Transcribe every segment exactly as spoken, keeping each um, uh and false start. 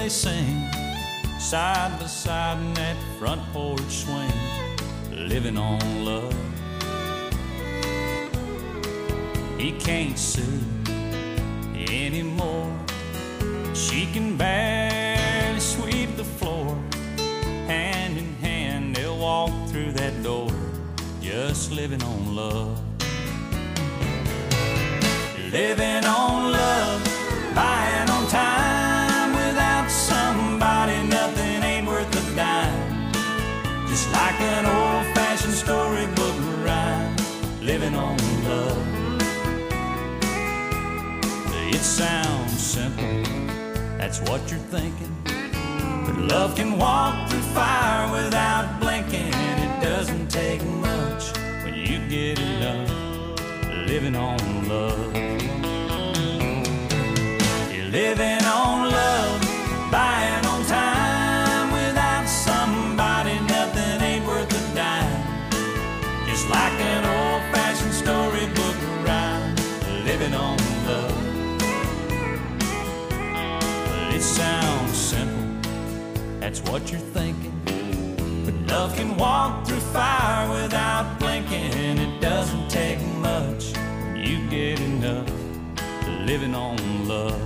they sing, side by side in that front porch swing, living on love. He can't sue anymore. She can barely sweep the floor. Hand in hand they'll walk through that door, just living on love. Living on love, buying on time. Without somebody nothing ain't worth a dime. Just like an old-fashioned storybook rhyme, living on love. It sounds simple, that's what you're thinking, but love can walk through fire without blinking. It doesn't take much when you get enough, living on love. You're living on love, buying on time. Without somebody nothing ain't worth a dime. Just like an old-fashioned storybook rhyme, living on love. It sounds simple, that's what you're thinking, but love can walk through fire without blinking. It doesn't take much when you get enough, living on love.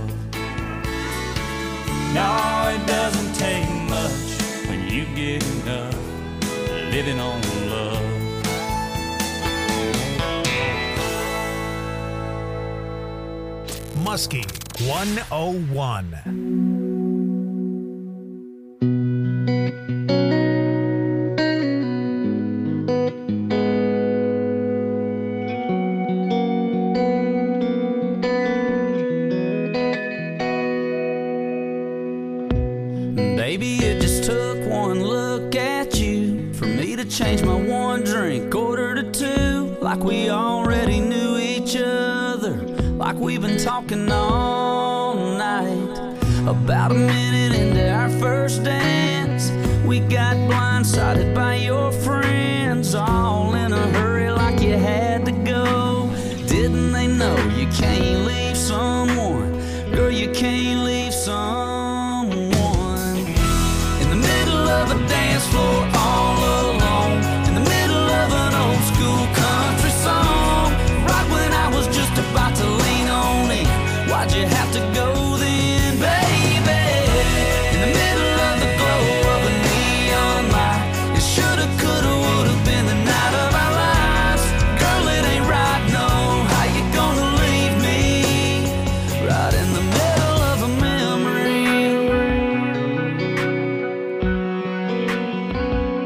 No, it doesn't take much when you get enough, living on love. Muskie one oh one. Baby, it just took one look at you for me to change my one drink order to two. Like we already knew each other, like we've been talking all night. About a minute into our first dance, we got blindsided by your friends, all in a hurry like you had to go. Didn't they know you can't leave someone? Girl, you can't leave someone in the middle of a dance floor all alone, in the middle of an old school country song. Right when I was just about to lean on in, why'd you have to go then, baby? In the middle of the glow of a neon light, it shoulda, coulda, woulda been the night of our lives. Girl, it ain't right, no. How you gonna leave me right in the middle of a memory?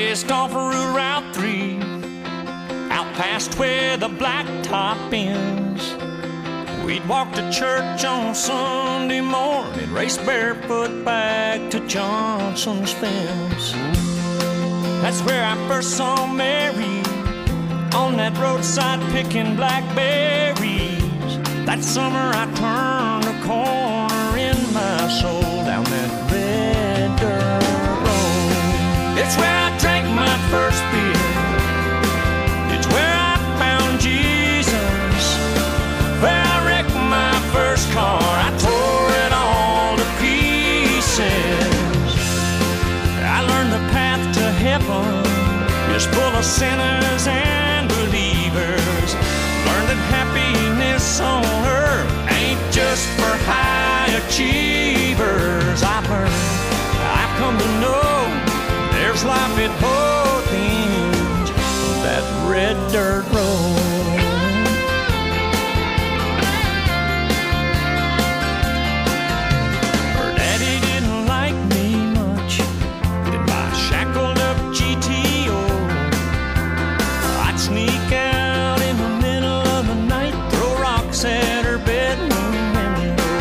just off of Route three, out past where the blacktop ends. We'd walk to church on Sunday morning, race barefoot back to Johnson's fence. That's where I first saw Mary, on that roadside picking blackberries. That summer I turned a corner in my soul, down that red dirt road. It's where I drank my first beer, it's where I found Jesus, where I wrecked my first car, I tore it all to pieces. I learned the path to heaven is full of sinners and believers. Learned that happiness on earth ain't just for high achievers. I've learned, I've come to know, there's life at both ends of that red dirt road. Her daddy didn't like me much in my shackled up G T O. I'd sneak out in the middle of the night, throw rocks at her bedroom window.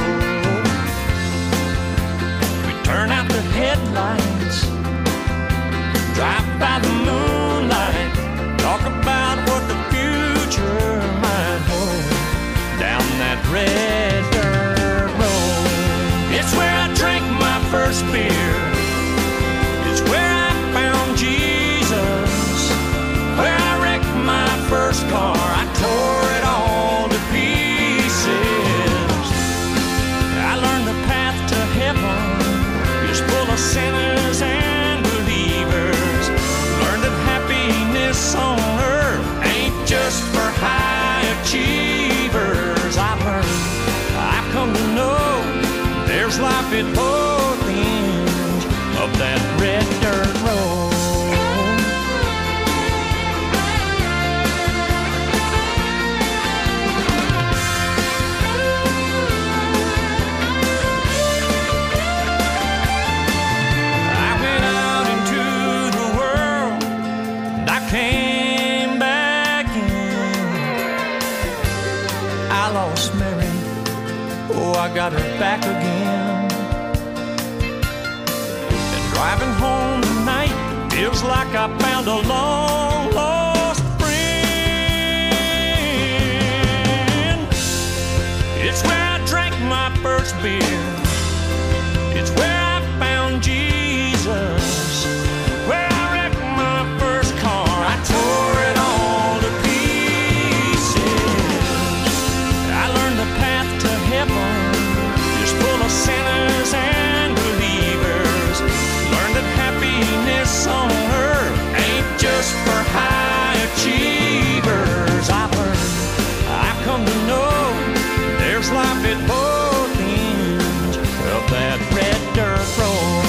We'd turn out the headlights, drive by the moonlight, talk about what the future might hold, down that red dirt road. It's where I drank my first beer, it's where I found Jesus, where I wrecked my first car, I tore it all to pieces. I learned the path to heaven is full of sinners and believers. Learned that happiness on earth ain't just for high achievers. I've learned, I've come to know, there's life at both ends of that red dirt road. I went out into the world and I came back in. I lost Mary, oh, I got her back again. And driving home tonight feels like I found a long lost friend. It's where I drank my first beer, it's where I found Jesus, where I wrecked my first car, I tore it all to pieces. I learned the path to heaven is full of sinners and believers. Learned that happiness on earth ain't just for high achievers. I've learned, I've come to know, there's life at both ends of that red dirt road.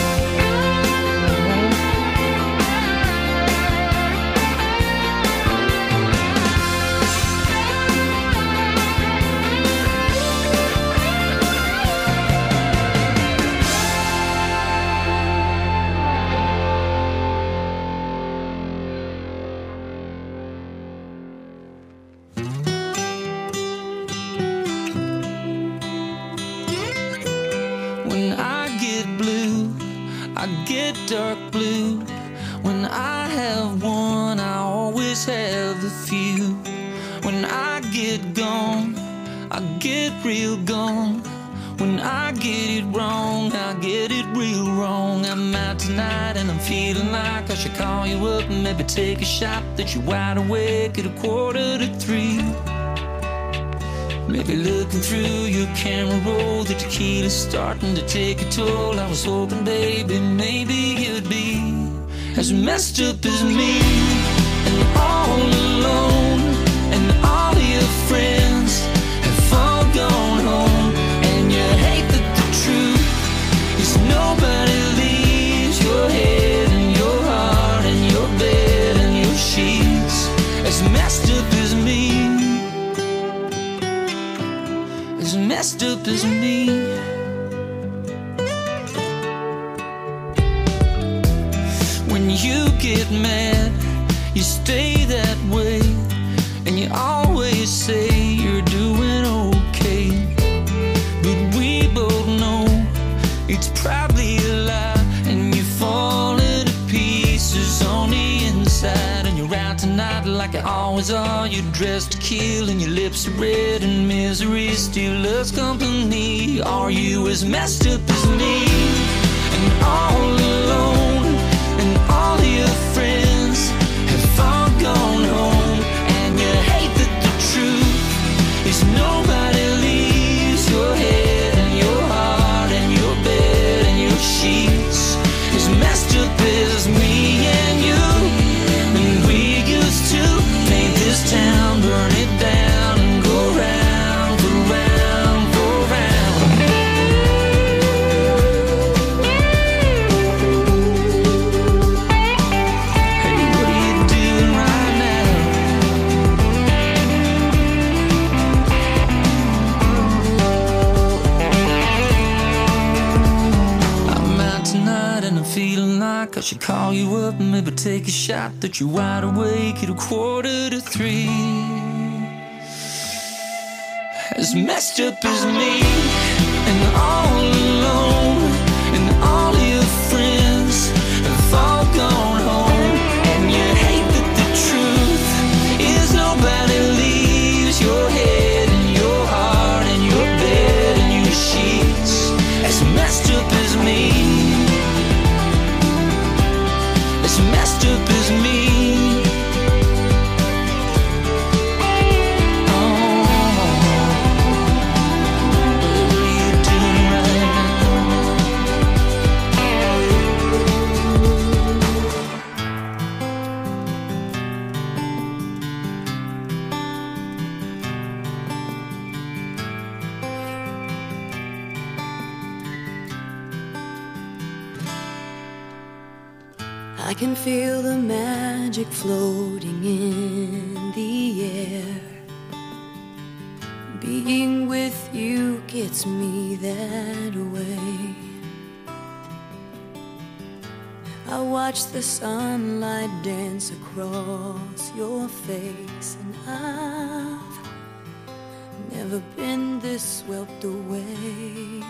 When I get blue, I get dark blue. When I have one, I always have a few. When I get gone, I get real gone. When I get it wrong, I get it real wrong. I'm out tonight and I'm feeling like I should call you up and maybe take a shot that you're wide awake at a quarter to three. Maybe looking through your camera roll, the tequila's starting to take a toll. I was hoping, baby, maybe you'd be as messed up as me, and all alone, and all your friends have all gone home. And you hate that the truth is nobody leaves your head and your heart and your bed and your sheets as messed up as me, as messed up as me. When you get get mad, you stay that way, and you always say you're doing okay. But we both know it's probably a lie, and you're falling to pieces on the inside. And you're out tonight like you always are. You're dressed to kill and your lips are red, and misery still loves company. Are you as messed up as me? And all alone, and all your friends have all gone home, and you hate that the truth is nobody leaves your head and your heart and your bed and your sheets. As messed up as me and you. And we used to paint this town, burn it down, and go round for round for round. Hey, what are you doing right now? I'm out tonight and I'm feeling like I should call you up and maybe take a shot. That you're wide awake at a quarter to three. As messed up as me, and all alone, and all your friends have all gone home, and you hate that the truth is nobody leaves your head and your heart and your bed and your sheets. As messed up as me, as messed up as me. I can feel the magic floating in the air. Being with you gets me that way. I watch the sunlight dance across your face, and I've never been this swept away.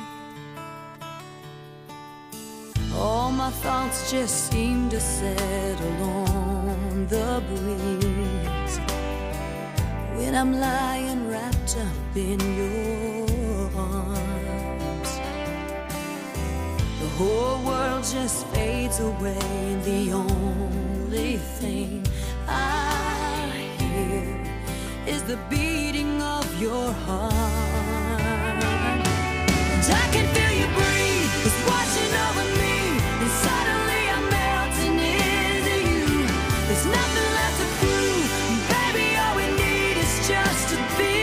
All my thoughts just seem to settle on the breeze when I'm lying wrapped up in your arms. The whole world just fades away, and the only thing I hear is the beating of your heart. And I can feel you breathe, it's washing over me. And suddenly I'm melting into you. There's nothing left to prove. Baby, all we need is just to be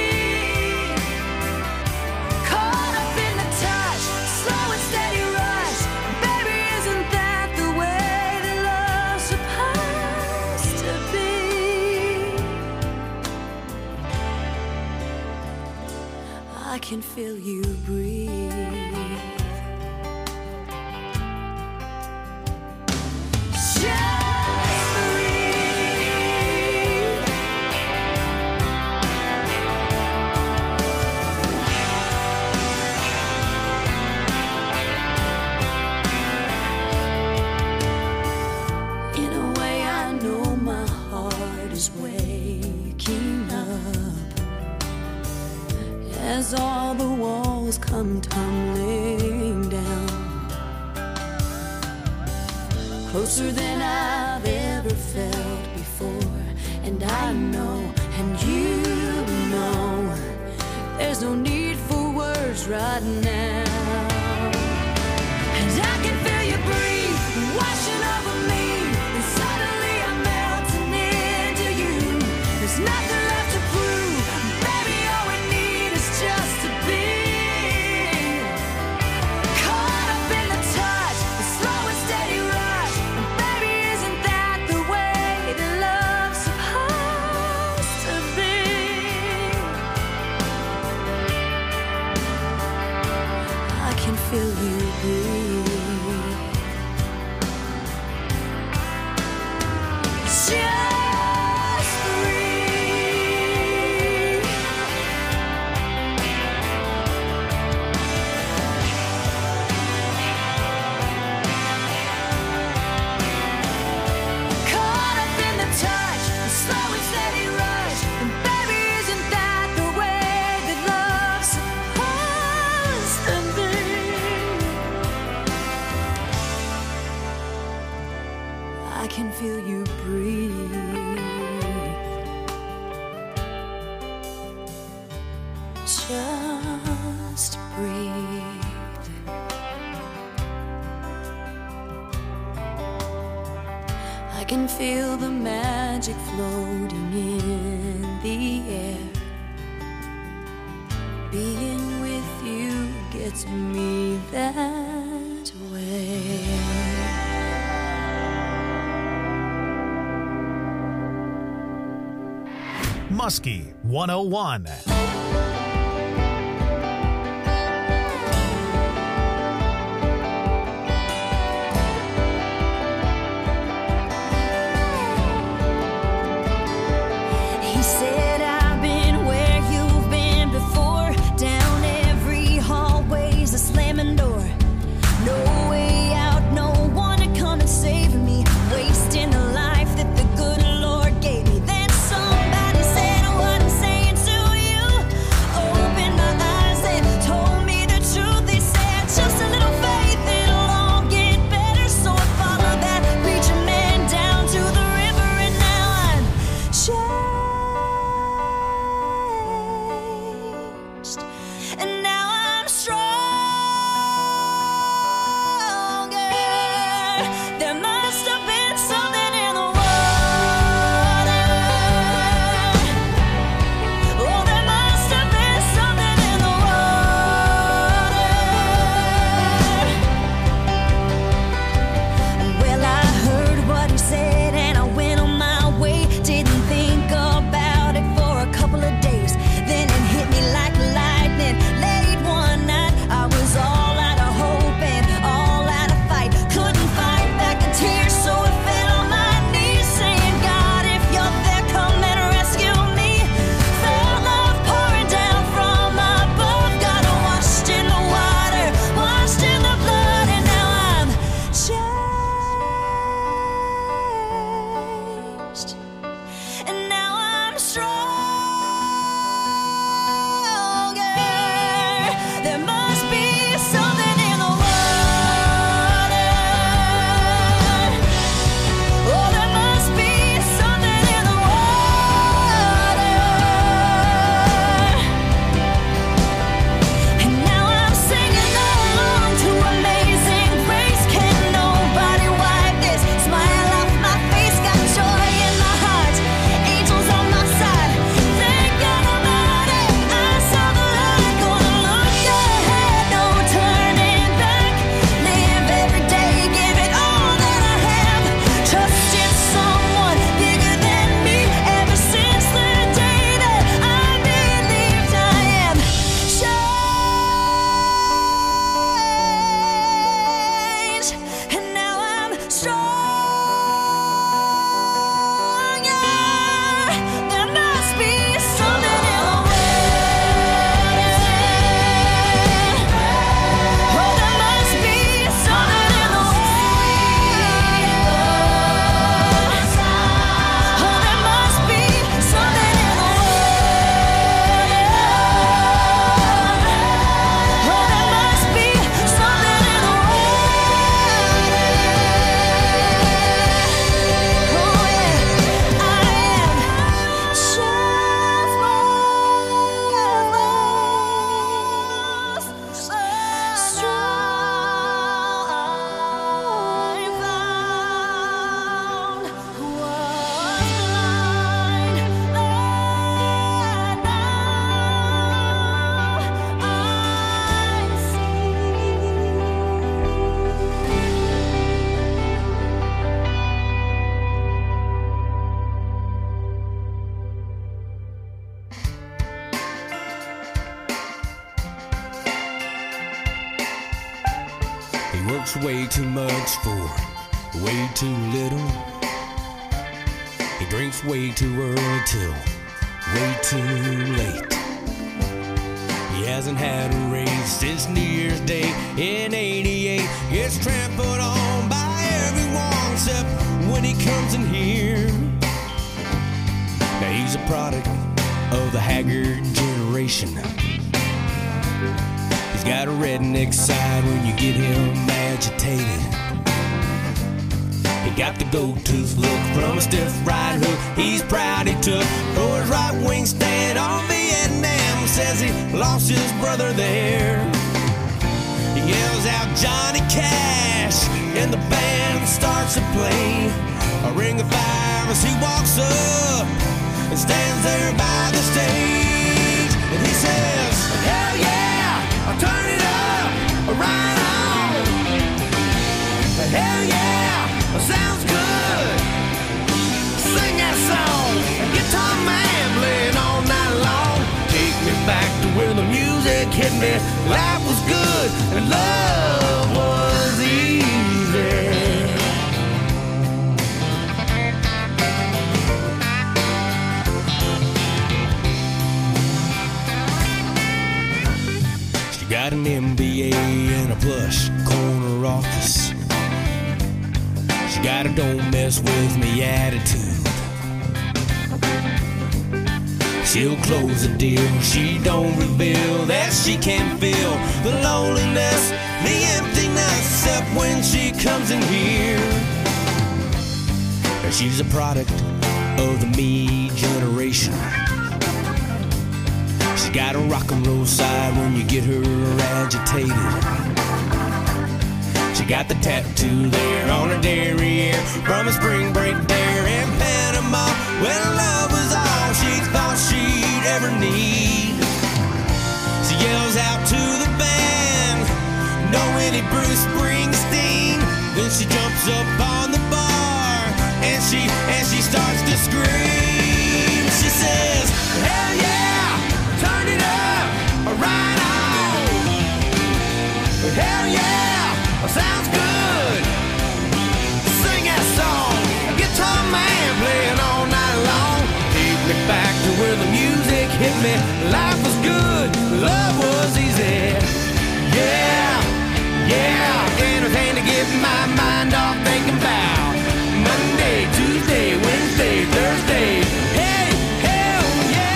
caught up in the touch, slow and steady rush. Baby, isn't that the way that love's supposed to be? I can feel you breathe. As all the walls come tumbling down, closer than I've ever felt before. And I know, and you know, there's no need for words right now. And I can feel you breathe, washing over me. And suddenly I'm melting into you. There's nothing left to prove. Baby, all we need is just to be caught up in the touch, the slow and steady rush. And baby, isn't that the way that love's supposed to be? just breathe. I can feel the magic floating in the air. Being with you gets me that way. Muskie one oh one. He said, I've been where you've been before. Down every hallway's a slamming door. No way out, no one to come and save me. Wasting the life that the good Lord gave me. Then somebody said what I'm saying to you. Opened my eyes and told me the truth. They said just a little faith, it'll all get better. So I followed that preacher man down to the river, and now I'm changed. And now I'm stronger. There must have been something in the water. Oh, there must have been something in the water. Well, I heard what he said and I went on my way. Didn't think about it for a couple of days. Then it hit me like lightning. Late one night, I was all out of hope and all out of fight. Couldn't fight back the tears, so I fell on my knees, saying, God, if you're there, come and rescue me. Felt love pouring down from above. Got washed in the water, washed in the blood, and now I'm changed. And now I'm stronger. There must be something in the water. Oh, there must be something in the water. And now I'm singing along to Amazing Grace. Can nobody wipe this smile off my face? Got joy in my heart, angels on my side. Thank God I'm out it. I saw the light. Gonna look ahead, no turning back. Live every day, give it all that I have. Trust in someone bigger than me. Ever since the day that I believed I am changed. And now I'm stronger. There must be something in the water. Oh, there must be something in the water. Oh, there must be something in the water. Oh, there must be something in the water. Oh, yeah, I am just strong. I found was blind, and now I see. He works way too much for way too little. He drinks way too early till way too late. He hasn't had a raise since New Year's Day in eighty-eight. Gets trampled on by everyone except when he comes in here. Now he's a product of the haggard generation. He's got a redneck side when you get him agitated. He got the gold tooth look from a stiff right hook he's proud he took for his right wing stand on Vietnam. says he lost his brother there. He yells out Johnny Cash, and the band starts to play. A ring of fire as he walks up and stands there by the stage. And he says, hell yeah, I'll turn it up, right on. Hell yeah, sounds good. Sing that song, guitar man playing all night long. Take me back to where the music hit me. Life was good and love was easy. She got an M B A and a plush corner office. She got a don't mess with me attitude. She'll close the deal, she don't reveal that she can feel the loneliness, the emptiness, except when she comes in here. She's a product of the me generation. She's got a rock and roll side when you get her agitated. She got the tattoo there on her derriere from a spring break there in Panama, when love was all she thought she'd ever need. She yells out to the band, "No any Bruce Springsteen." Then she jumps up on the bar and she and she starts to scream. She says, hell yeah, turn it up, right on. Hell yeah, sounds good. Sing that song, guitar man playing all night long. Take me back to where the music hit me. Life was good, love was easy. Yeah, yeah, anything to get my mind off thinking about Monday, Tuesday, Wednesday, Thursday. Hey, hell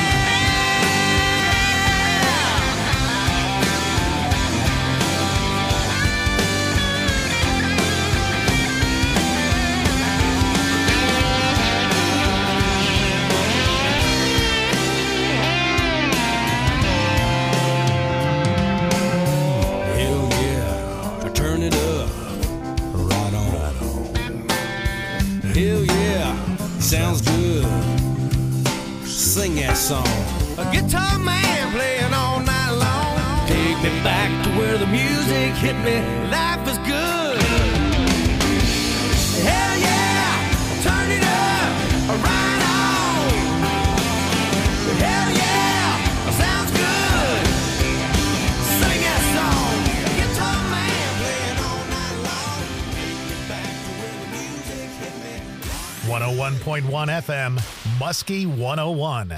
sounds good. Sing that song. A guitar man playing all night long. Take me back to where the music hit me. Life was good. Hell yeah, turn it up, right on. Hell yeah, sounds good. Sing that song. A guitar man playing all night long. Take me back to where the music hit me. one oh one point one F M, Muskie one oh one.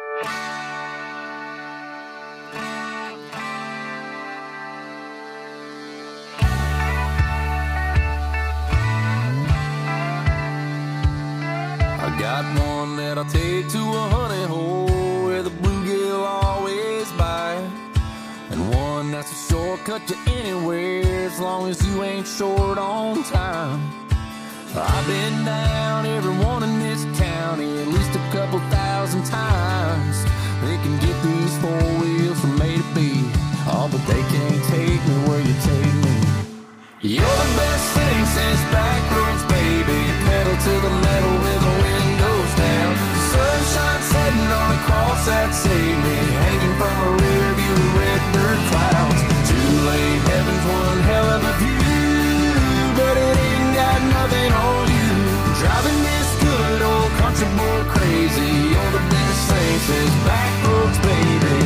I got one that I'll take to a honey hole where the bluegill always bite, and one that's a shortcut to anywhere as long as you ain't short on time. I've been down every one in this county at least a couple thousand times. They can get these four wheels from A to B, oh, but they can't take me where you take me. You're the best thing since backroads, baby. Pedal to the metal with the windows down. Sunshine setting on a cross that saved me, hanging from a rear view of red dirt clouds. Too late, heaven's one hell of a view, but it ain't got nothing on you. Driving this good old country boy crazy. You're the best thing since backroads, baby.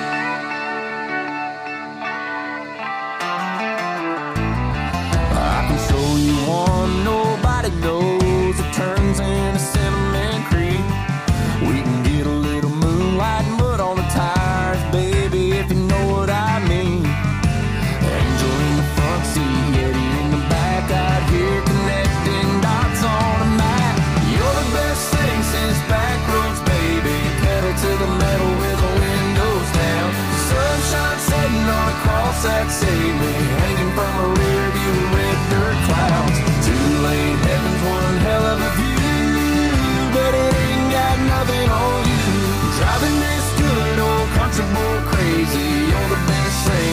I can show you one nobody knows. It turns into Cinnamon Creek. We can get a little moonlight and mud on the tires, baby, if you know what I mean. Angel in the front seat, Yeti in the back, out here connecting dots on a map. You're the best thing since backroads, baby. Pedal to the metal with the windows down. Sunshine setting on a cross that saved me, hanging from a rear view of red dirt clouds. Too late, heaven's one hell of a view, but it ain't got nothing on you. Driving this good old country boy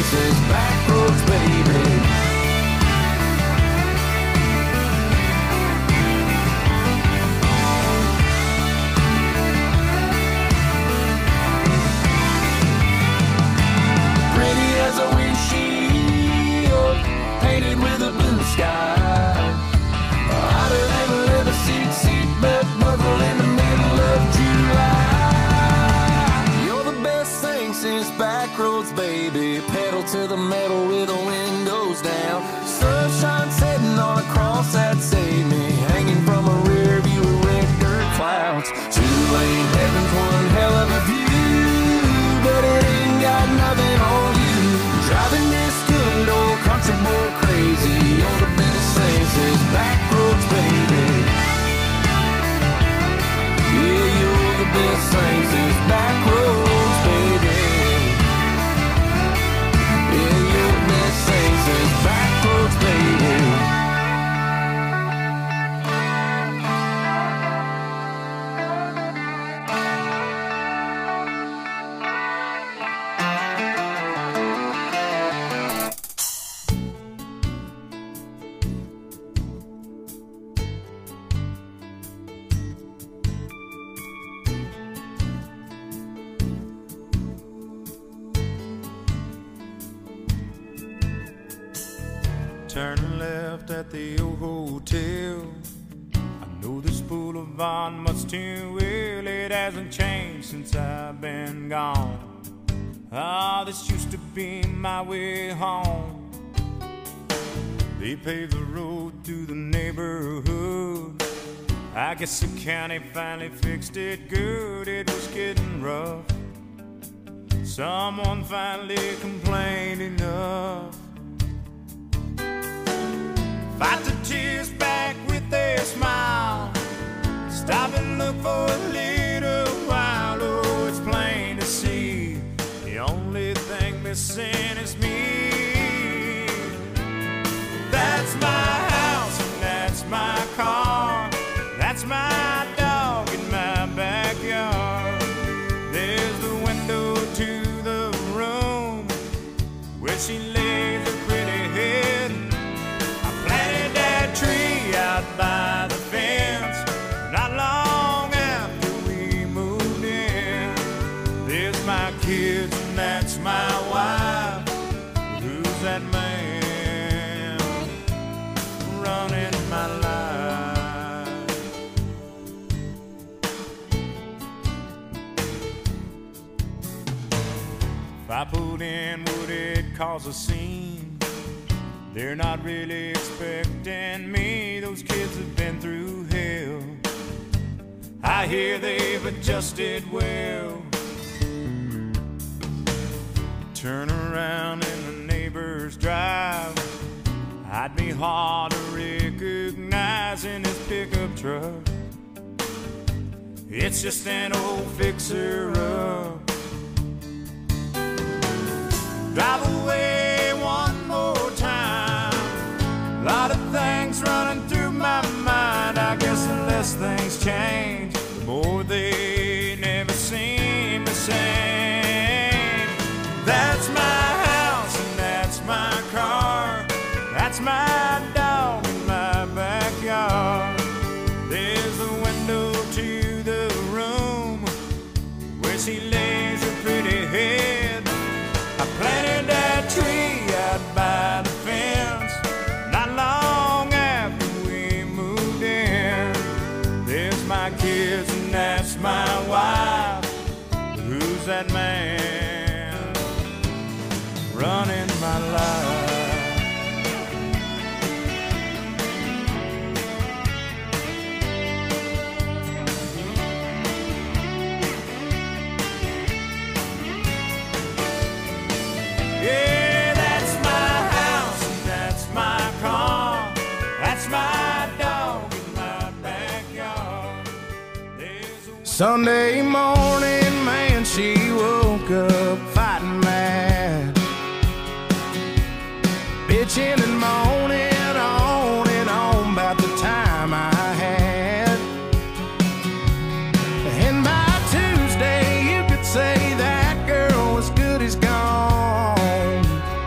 says backroads, baby. Pretty as a windshield, painted with a blue sky. Hotter than a leather seat, seatbelt buckle in the middle of July. You're the best thing since backroads, baby. Pedal to the metal with the windows down. Sunshine setting on a cross that saved me, hanging from a rear view of red dirt clouds. Two-lane heaven's one hell of a view, but it ain't got nothing on you. Driving this good old country boy crazy. You're the best thing since backroads, baby. Yeah, you're the best thing since backroads, baby. Yeah, you're the best thing since backroads, baby. Turning left at the old hotel. I know this boulevard much too well. It hasn't changed since I've been gone. Ah, this used to be my way home. They paved the road through the neighborhood. I guess the county finally fixed it good. It was getting rough. Someone finally complained enough. Fight the tears back with a smile. Stop and look for a little while. Oh, it's plain to see the only thing missing is me. That's my house and that's my car. That's my dog in my backyard. There's the window to the room where she lays her pretty head. Tree out by the fence. Not long after we moved in. There's my kids and that's my wife. Who's that man running my life? If I pulled in, would it cause a scene? They're not really expecting me. Those kids have been through hell. I hear they've adjusted well. Turn around in the neighbor's drive. I'd be hard to recognize in his pickup truck. It's just an old fixer-up. Drive away one more time. A lot of things running through my mind. I guess the less things change, the more they never seem the same. That's my house and that's my car. That's my dog in my backyard. There's a window to the room where she lays her pretty head. I planted that tree out by the fence. Not long after we moved in. There's my kids and that's my wife. Who's that man running my life? Yeah, that's my house and that's my car. That's my dog in my backyard. There's a Sunday morning, man, she woke up fighting mad, bitching and moaning on and on about the time I had. And by Tuesday, you could say that girl was good as gone.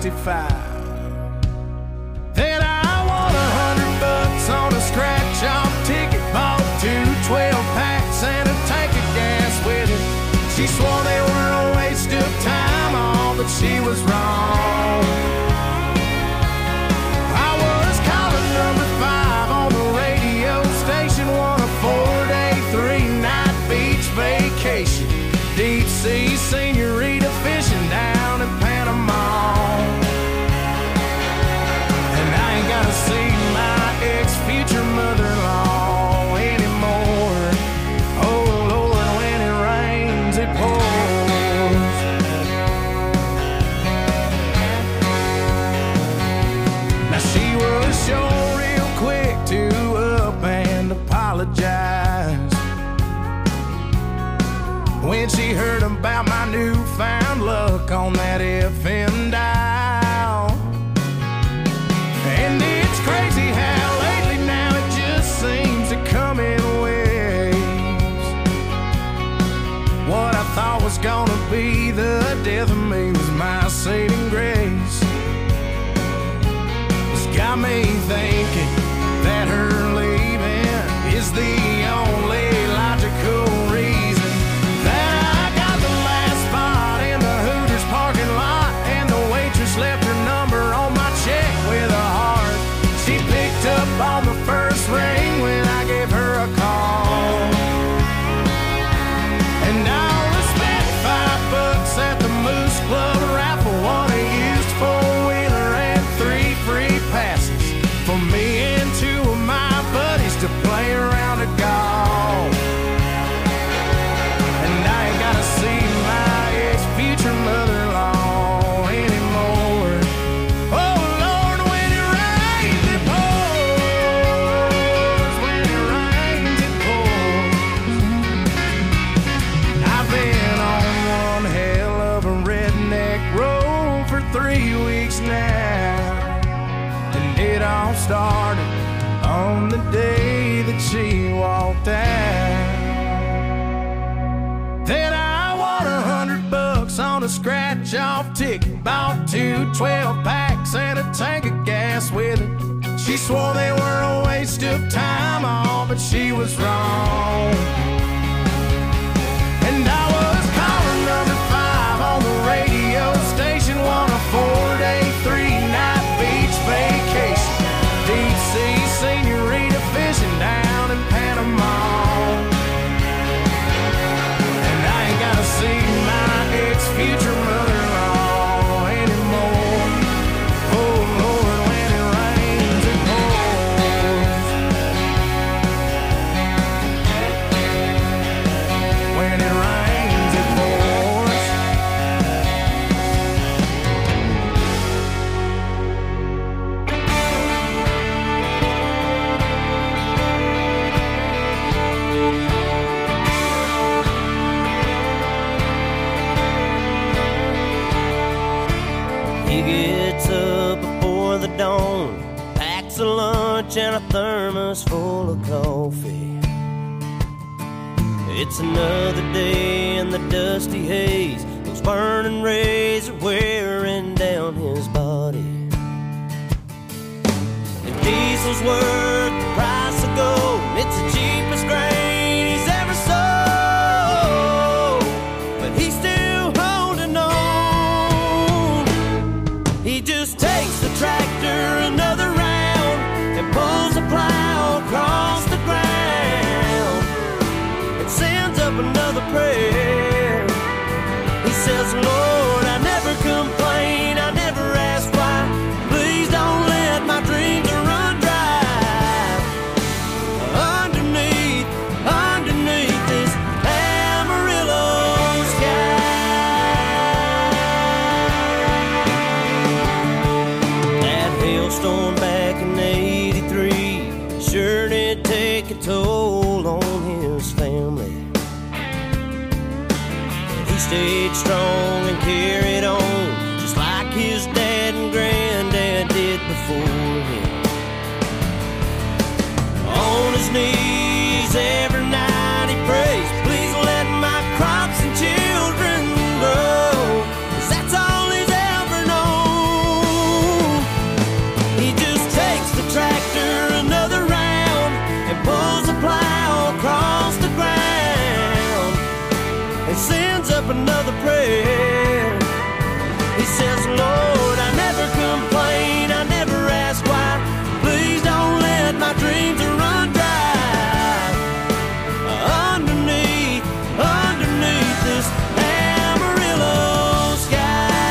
sixty-five. Then I won a hundred bucks on a scratch-off ticket, bought two twelve packs and a tank of gas with it. She swore they were a waste of time, all, but she was wrong. I was calling number five on the radio station, won a four-day, three-night beach vacation, deep sea senorita fishing down in Panama. And I ain't gotta see my ex-future mother-in-law anymore. Oh Lord, when it rains it pours. Now she was sure real quick to up and apologize when she heard about my newfound luck on that F M dial. And it's crazy how lately now it just seems to come in waves. What I thought was gonna be the death of me was my saving grace. It's got me thinking that her leaving is the only logical reason that I got the last spot in the Hooters parking lot, and the waitress left her number on my check with a heart. She picked up on the first ring when I gave her a call. And I only spent five bucks at the Moose Club raffle, won a used four-wheeler and three free passes for me and two of my buddies to play around a golf. And I ain't gotta see my ex-future mother-in-law anymore. Oh Lord, when it rains it pours, when it rains it pours. I've been on one hell of a redneck road for three weeks now, and it all started on the day that she walked out. Then I won a hundred bucks on a scratch-off ticket, bought two twelve packs and a tank of gas with it. She swore they were a waste of time, all, but she was wrong. And I was calling number five on the radio station, won a four-day, three-night beach vacation, deep sea senorita fishing down in Panama. And I ain't gotta see my ex-future mother-in-law anymore. Oh Lord, when it rains it pours. When it rains it pours. He gets up before the dawn, packs a lunch and a thermos full of coffee. It's another day in the dusty haze, those burning rays are wearing down his body. And diesel's worth the price of gold, it's the cheapest grain he's ever sold, but he's still holding on. He just takes the tractor another round and pulls the plow across the ground and sends up another prayer. He says, Lord, I never complain, I never ask why. Please don't let my dreams run dry. Underneath, underneath this Amarillo sky. That hailstorm back in eighty-three sure did take a toll on his family. He stayed strong and carried on, just like his dad and granddad did before him. On his knees every night he prays, please let my crops and children grow, 'cause that's all he's ever known. and sends up another prayer. He says, Lord, I never complain, I never ask why. Please don't let my dreams run dry. Underneath, underneath this Amarillo sky.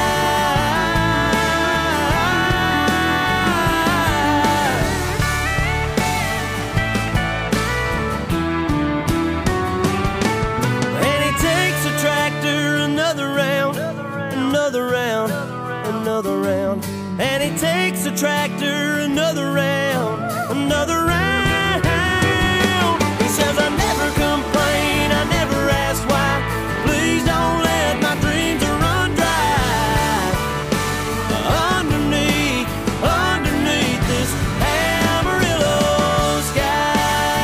And he takes a tractor another round, another round, another round. And he takes a tractor another round, another round. He says, I never complain, I never ask why. Please don't let my dreams run dry. Underneath, underneath this Amarillo sky.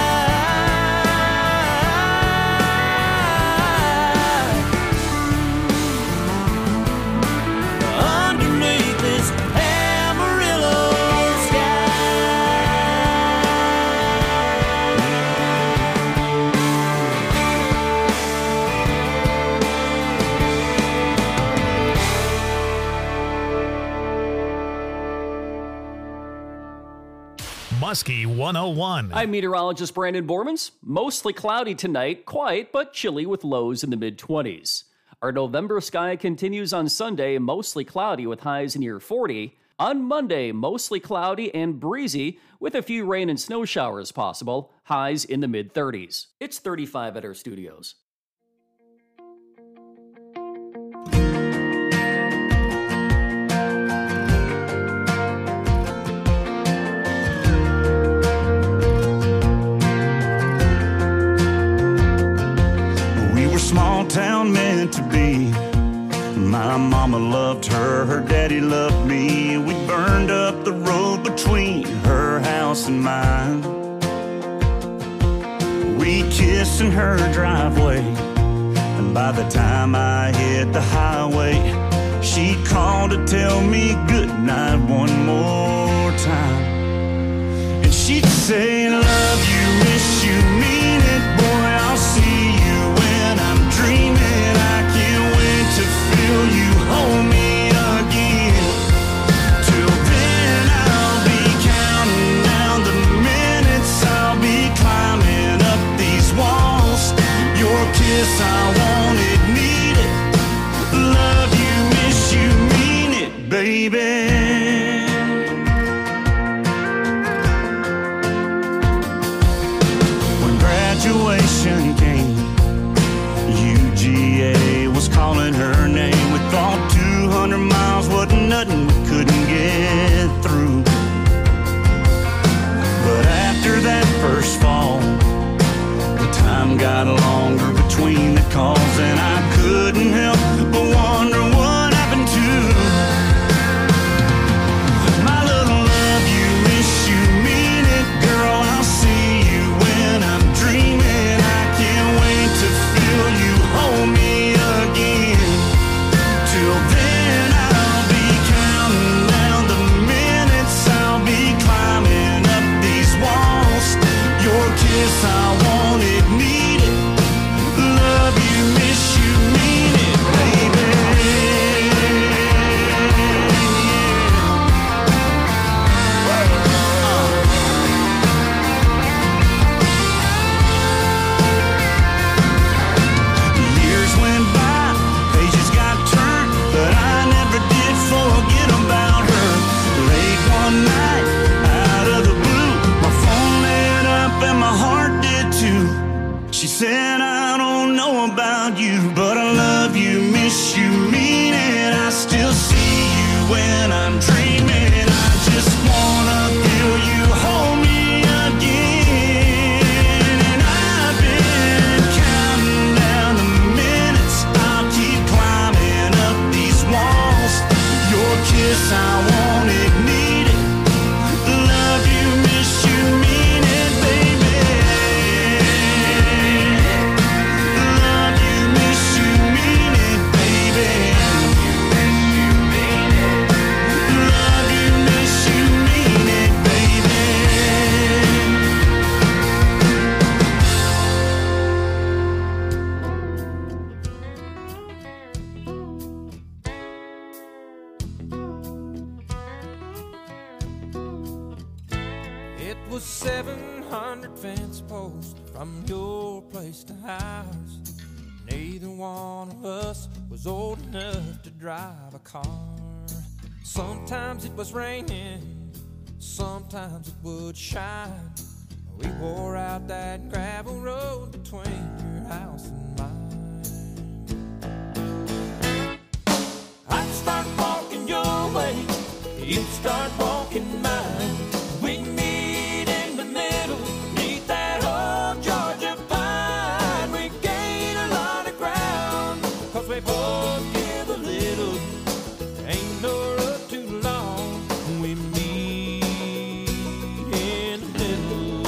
Underneath this Amarillo sky. Muskie one oh one. I'm meteorologist Brandon Bormans. Mostly cloudy tonight, quiet but chilly with lows in the mid twenties. Our November sky continues on Sunday, mostly cloudy with highs near forty. On Monday, mostly cloudy and breezy with a few rain and snow showers possible, highs in the mid thirties. It's thirty-five at our studios. We were small town meant to be. My mama loved her, her daddy loved me. We burned up the road between her house and mine. We kissed in her driveway, and by the time I hit the highway, she called to tell me goodnight one more time. And she'd say, love you, miss you, mean it, boy, I'll see you when I'm dreaming. I can't wait to feel you hold me again. Till then I'll be counting down the minutes, I'll be climbing up these walls. Your kiss, I want it, need it. Love you, miss you, mean it, baby. Graduation came, U G A was calling her name. We thought two hundred miles wasn't nothing we couldn't get through. But after that first fall, the time got longer between the calls, and I couldn't help but wonder what happened to my little love you, miss you, mean it, girl, I'll see you when I'm dreaming. I can't wait to feel you hold me again. Till then I'll be counting down the minutes, I'll be climbing up these walls. Your kiss, I want it, need it. Love you, miss you, mean it, baby. Years went by, pages got turned, but I never did forget about her. Late one night, out of the blue, my phone lit up and my heart did too. She said, I don't know about you, but I love you, miss you, mean it. I still see you when I'm dreaming. I just wanna feel you hold me again. And I've been counting down the minutes, I'll keep climbing up these walls. Your kiss, I want it, need it. Love you, miss you, mean it, baby. Love you, miss you, mean it, baby. was seven hundred fence posts from your place to ours. Neither one of us was old enough to drive a car. Sometimes it was raining, sometimes it would shine. We wore out that gravel road between your house and mine. I'd start walking your way, you'd start walking mine. We meet in the middle, neath that old Georgia pine. We gain a lot of ground, cause we both give a little. Ain't no road too long, we meet in the middle.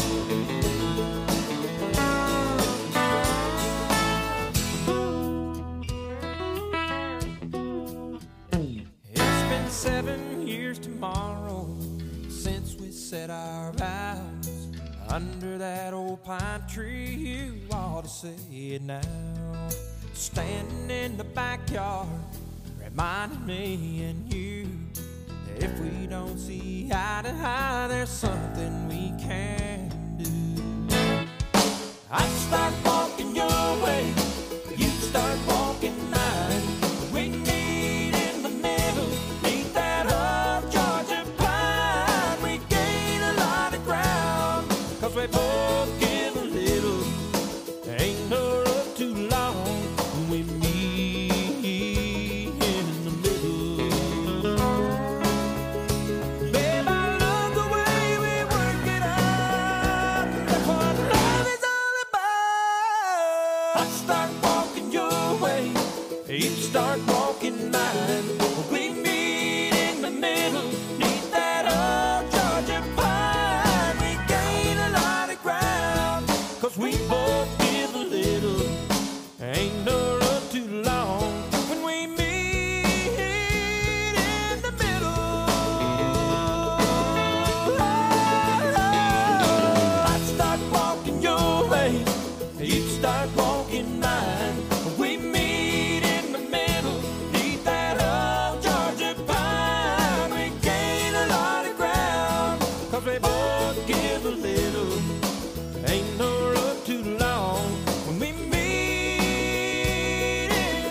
It's been seven years tomorrow since we set our vows under that old pine tree. You ought to say it now. Standing in the backyard, reminding me and you that if we don't see eye to eye, there's something we can do. I'd start walking your way, you'd start walking mine. We meet in the middle, neath that old Georgia pine. We gain a lot of ground, cause we both give a little. There ain't no road too long when we meet in the middle. Babe, I love the way we work it out. That's what love is all about. I'd start walking your way, you'd start walking mine. We meet in the middle, neath that old Georgia pine. We gain a lot of ground, cause we both give a little. Ain't no road too long when we meet in the middle. I'd start walking your way, you'd start walking mine. We meet in the middle, neath that old Georgia pine. We gain a lot of ground, cause we both give a little. Ain't no road too long when we meet in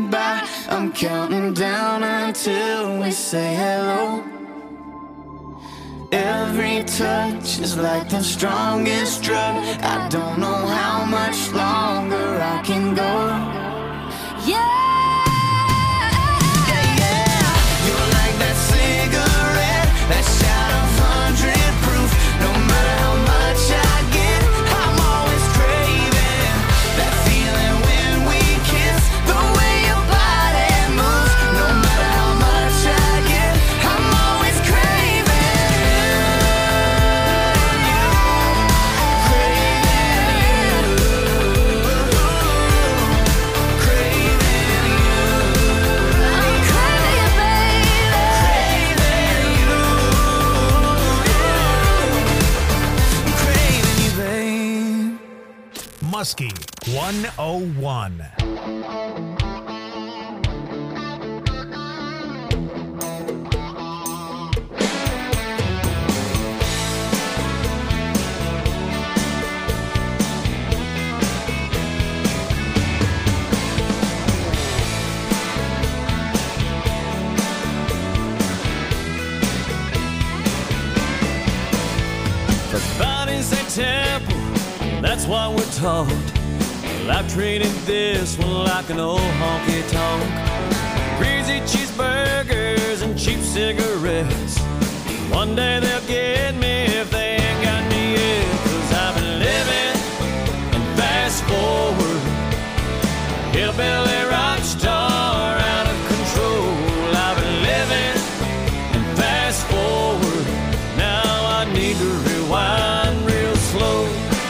goodbye. I'm counting down until we say hello. Every touch is like the strongest drug. I don't know how much longer I can go. Yeah. That shot of hundred proof. No matter how much I get, I'm always craving that feeling when we kiss. The way your body moves. No matter how much I get, I'm always craving you. Craving you. Craving you. I'm craving you, baby. Craving you. Muskie one oh one. The body's a temple, that's what we're taught. Well, I've treated this one like an old honky-tonk. Greasy cheeseburgers and cheap cigarettes. One day they'll get me if they ain't got me yet. Cause I've been living and fast forward. Hillbilly rock star out of control. I've been living and fast forward. Now I need to rewind real slow.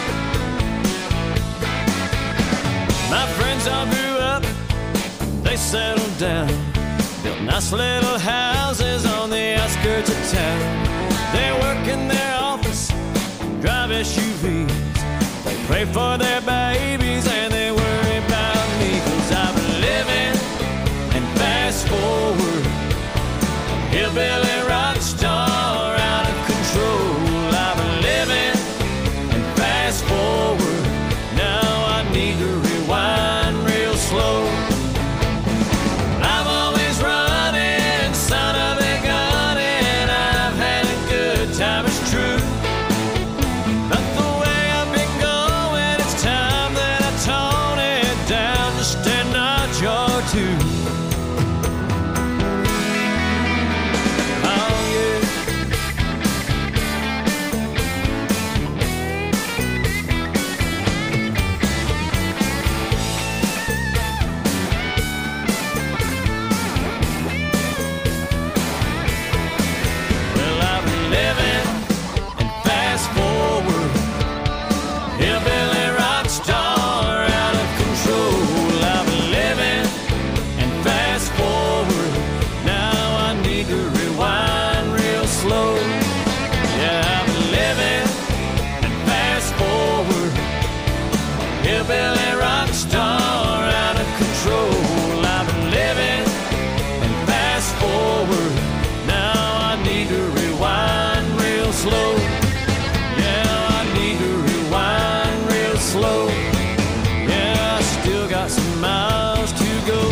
My friends all grew up, they settled down, built nice little houses on the outskirts of town. They work in their office, drive S U Vs. They pray for their babies and they worry about me. Cause I've been living and fast forward. Hillbilly rock star out of control. I've been living and fast forward. Now I need to rewind real slow. I'm always running, son of a gun, and I've had a good time, it's true. But the way I've been going, it's time that I tone it down just a notch or two. Oh yeah. Well, I've been living and fast forward. Hillbilly rock star out of control. I've been living and fast forward. Now I need to rewind real slow. Yeah, I've been living and fast forward. Hillbilly rock star out of control. I've been living and fast forward. Now I need to rewind real slow. Yeah, I need to rewind real slow. Yeah, I still got some miles to go.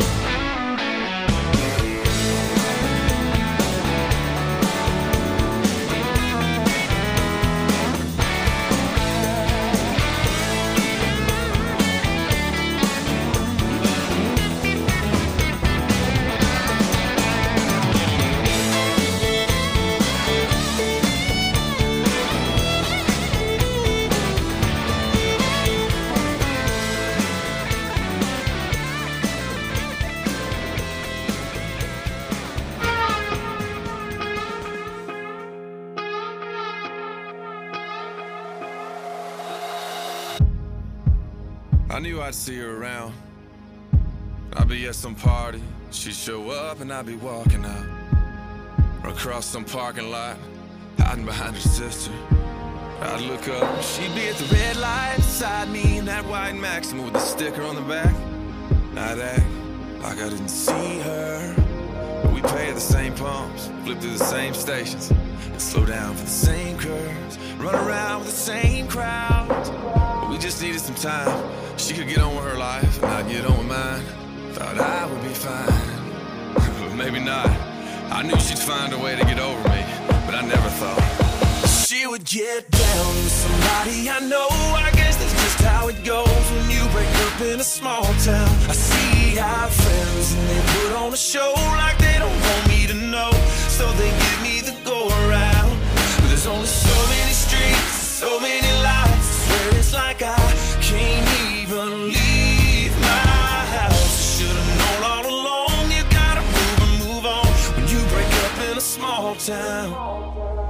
I knew I'd see her around. I'd be at some party, she'd show up and I'd be walking out. Or across some parking lot, hiding behind her sister. I'd look up, she'd be at the red light beside me in that white Maxima with the sticker on the back. I'd act like I didn't see her. But we pay at the same pumps, flip through the same stations, and slow down for the same curves, run around with the same crowds. But we just needed some time. She could get on with her life and I'd get on with mine. If thought I would be fine. Maybe not. I knew she'd find a way to get over me, but I never thought she would get down with somebody I know. I guess that's just how it goes when you break up in a small town. I see our friends and they put on a show like they don't want me to know, so they give me the go around. But there's only so many streets, so many lights. I swear it's like I can't even leave my house. Should've known all along, you gotta move and move on when you break up in a small town.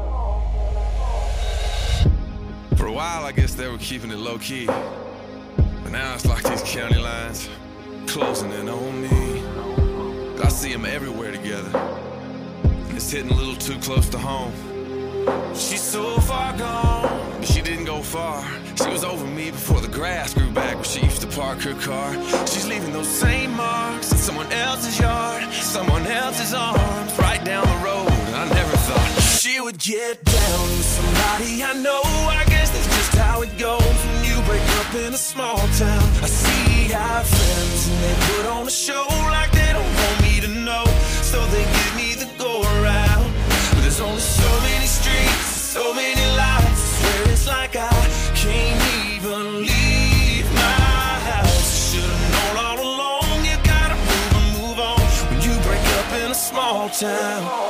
For a while, I guess they were keeping it low-key, but now it's like these county lines closing in on me. I see them everywhere together. It's hitting a little too close to home. She's so far gone, but she didn't go far. She was over me before the grass grew back where she used to park her car. She's leaving those same marks in someone else's yard, someone else's arms, right down the road. And I never thought she would get down with somebody I know. I guess that's just how it goes when you break up in a small town. I see our friends and they put on a show like they don't want me to know, so they give me the go around. But there's only so many streets, so many lights. I swear it's like I can't even leave my house. Should've known all along, you gotta move and move on when you break up in a small town.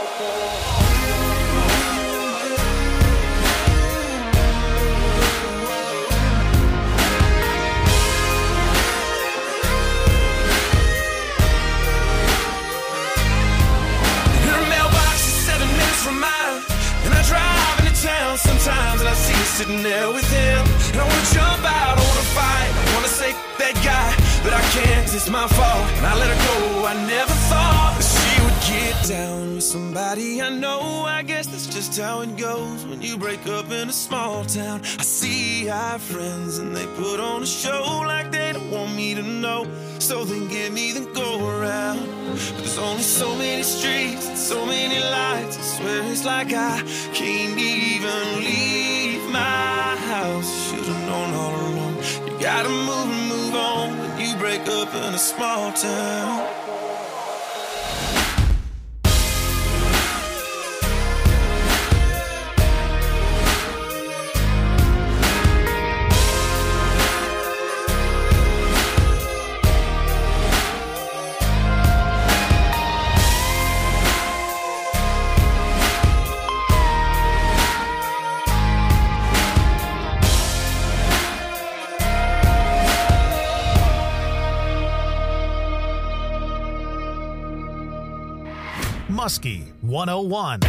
From mine, and I drive into town sometimes, and I see her sitting there with him, and I wanna jump out, I wanna fight, I wanna say that guy, but I can't, 'cause it's my fault, and I let her go. I never thought that she would get down with somebody I know. I guess that's just how it goes when you break up in a small town. I see our friends and they put on a show like they don't want me to know, so they give me the go around. But there's only so many streets and so many lights. I swear it's like I can't even leave my house. Should've known all along, you gotta move and move on when you break up in a small town. Muskie one oh one.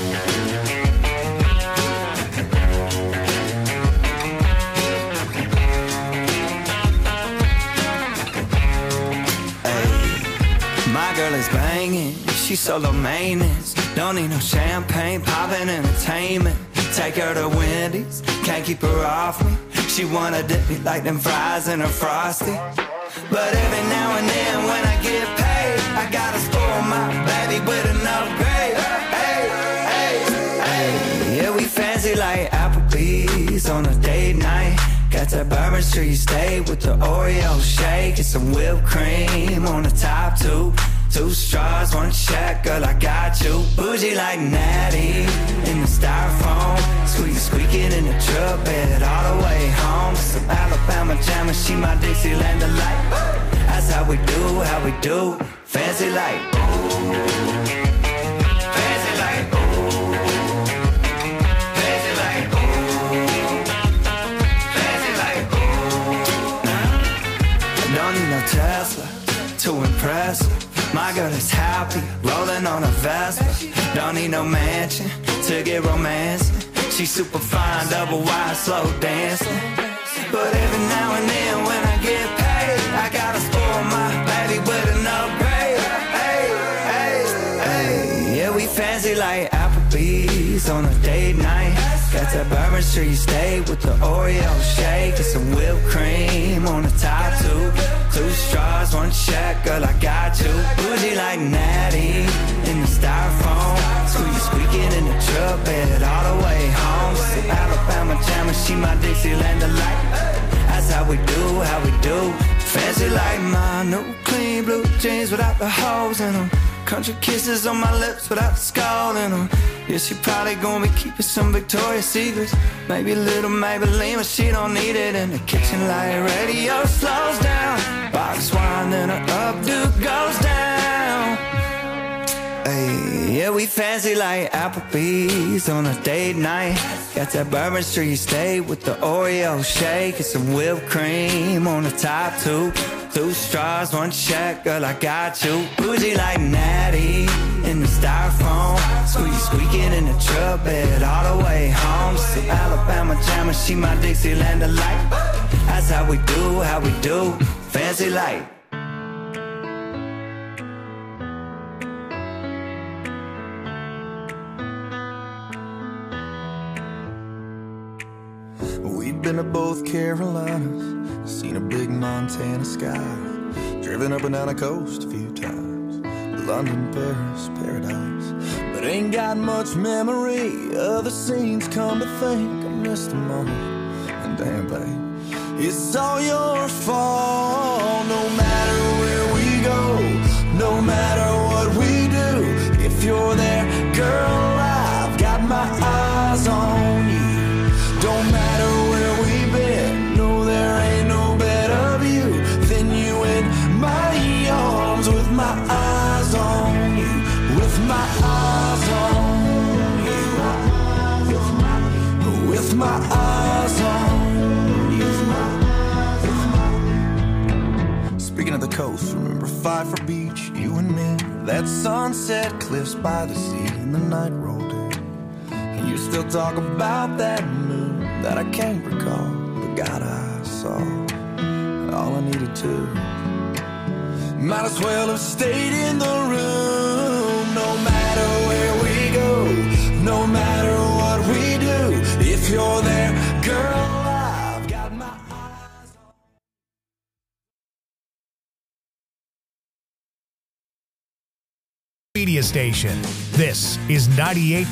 My girl is banging, she's solo maintenance. Don't need no champagne, poppin' entertainment. Take her to Wendy's, can't keep her off me. She wanna dip me like them fries in her Frosty. But every now and then when I get paid, I gotta spoil my baby with an upgrade. Hey, hey, hey. Yeah, we fancy like Applebee's on a date night. Got that Bourbon Street steak with the Oreo shake and some whipped cream on the top two. Two straws, one check, girl, I got you. Bougie like Natty in the styrofoam. Squeak, squeaking in the truck bed all the way home. Some Alabama jammer, she my Dixieland delight. That's how we do, how we do. Fancy like, ooh. Fancy like, ooh. Fancy like, ooh. Fancy like, ooh. I don't need no Tesla to impress her. My girl is happy, rolling on a Vespa. Don't need no mansion to get romancing. She's super fine, double wide, slow dancing. But every now and then when I get paid, I gotta spoil my baby with an upgrade. Hey, hey, hey. Yeah, we fancy like Applebee's on a date night. Got that Bourbon Street steak with the Oreo shake and some whipped cream on the top two. Two straws, one check, girl, I got you. Bougie like Natty in the styrofoam. Squeak, squeaking in the truck bed all the way home. Some Alabama jammer, she my Dixieland delight. That's how we do, how we do. Fancy like my new clean skinny blue jeans without the holes in them. Country kisses on my lips without the skull in them. Yeah, she probably gonna be keeping some Victoria's Secrets. Maybe a little Maybelline, but she don't need it. In the kitchen light radio slows down. Box wine, then her updo goes down. Hey, yeah, we fancy like Applebee's on a date night. Got that Bourbon Street steak with the Oreo shake and some whipped cream on the top two. Two straws, one check, girl, I got you. Bougie like Natty in the styrofoam. Squeak, squeaking in the truck bed all the way home. Some Alabama jammer, she my Dixieland delight. That's how we do, how we do, fancy light. We've been to both Carolinas, seen a big Montana sky, driven up and down the coast a few times, London, Paris, paradise. But ain't got much memory of the scenes, come to think I missed them all. And damn, babe, it's all your fault. No matter where we go, no matter what we do, if you're there, girl, I've got my eyes on you. Don't matter where we've been, no, there ain't no better view than you in my arms, with my eyes on you, with my eyes on you, with my eyes on you. Speaking of the coast, remember Pfeiffer Beach, you and me, that sunset cliffs by the sea, and the night rolled in, and you still talk about that moon that I can't recall, but God, I saw all I needed to. Might as well have stayed in the room. No matter where we go, no matter what we do, if you're there, girl, I've got my eyes on. Media station. This is ninety-eight